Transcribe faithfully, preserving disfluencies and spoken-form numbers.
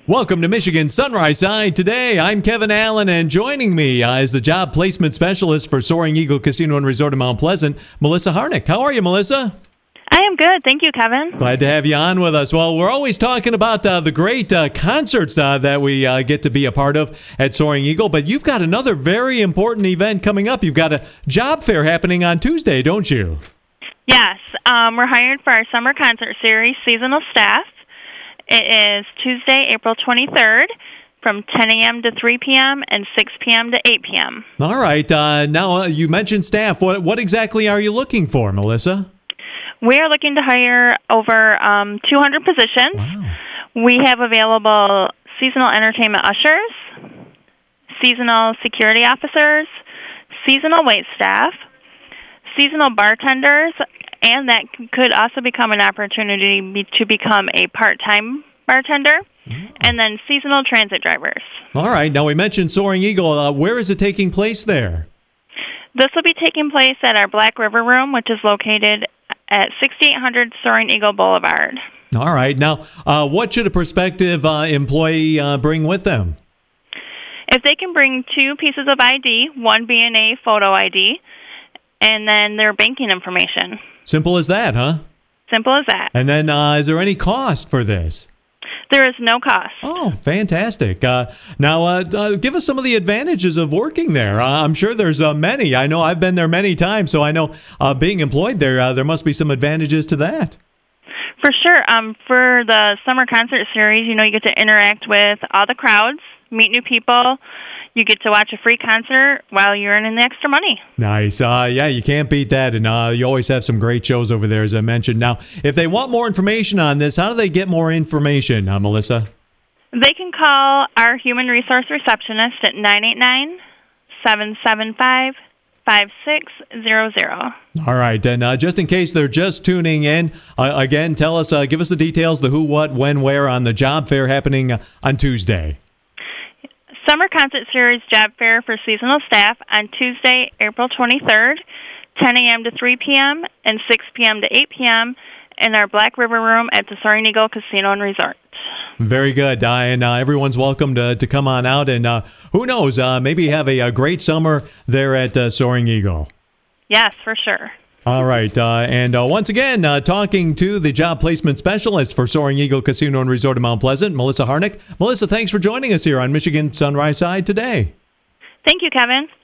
Welcome to Michigan Sunrise Side. Today, I'm Kevin Allen, and joining me uh, is the job placement specialist for Soaring Eagle Casino and Resort in Mount Pleasant, Melissa Harnick. How are you, Melissa? I am good. Thank you, Kevin. Glad to have you on with us. Well, we're always talking about uh, the great uh, concerts uh, that we uh, get to be a part of at Soaring Eagle, but you've got another very important event coming up. You've got a job fair happening on Tuesday, don't you? Yes. Um, we're hired for our summer concert series, Seasonal Staff. It is Tuesday, April twenty-third, from ten a.m. to three p.m. and six p.m. to eight p.m. All right. Uh, now, uh, you mentioned staff. What, what exactly are you looking for, Melissa? We are looking to hire over um, two hundred positions. Wow. We have available seasonal entertainment ushers, seasonal security officers, seasonal wait staff, seasonal bartenders, and that could also become an opportunity be, to become a part-time bartender, mm-hmm. and then seasonal transit drivers. All right. Now, we mentioned Soaring Eagle. Uh, where is it taking place there? This will be taking place at our Black River Room, which is located at sixty-eight hundred Soaring Eagle Boulevard. All right. Now, uh, what should a prospective uh, employee uh, bring with them? If they can bring two pieces of I D, one being a photo I D, and then their banking information. Simple as that, huh? Simple as that. And then, uh, is there any cost for this? There is no cost. Oh, fantastic. Uh, now, uh, uh, give us some of the advantages of working there. Uh, I'm sure there's uh, many. I know I've been there many times, so I know uh, being employed there, uh, there must be some advantages to that. For sure. Um, for the summer concert series, you know, you get to interact with all the crowds, meet new people. You get to watch a free concert while you're earning the extra money. Nice. Uh, yeah, you can't beat that. And uh, you always have some great shows over there, as I mentioned. Now, if they want more information on this, how do they get more information, uh, Melissa? They can call our human resource receptionist at nine eight nine, seven seven five, five six zero zero. All right. And uh, just in case they're just tuning in, uh, again, tell us, uh, give us the details, the who, what, when, where on the job fair happening uh, on Tuesday. Summer Concert Series Job Fair for seasonal staff on Tuesday, April twenty-third, ten a.m. to three p.m. and six p.m. to eight p.m. in our Black River Room at the Soaring Eagle Casino and Resort. Very good. Uh, and uh, everyone's welcome to, to come on out. And uh, who knows, uh, maybe have a, a great summer there at uh, Soaring Eagle. Yes, for sure. All right. Uh, and uh, once again, uh, talking to the job placement specialist for Soaring Eagle Casino and Resort in Mount Pleasant, Melissa Harnick. Melissa, thanks for joining us here on Michigan Sunrise Side today. Thank you, Kevin.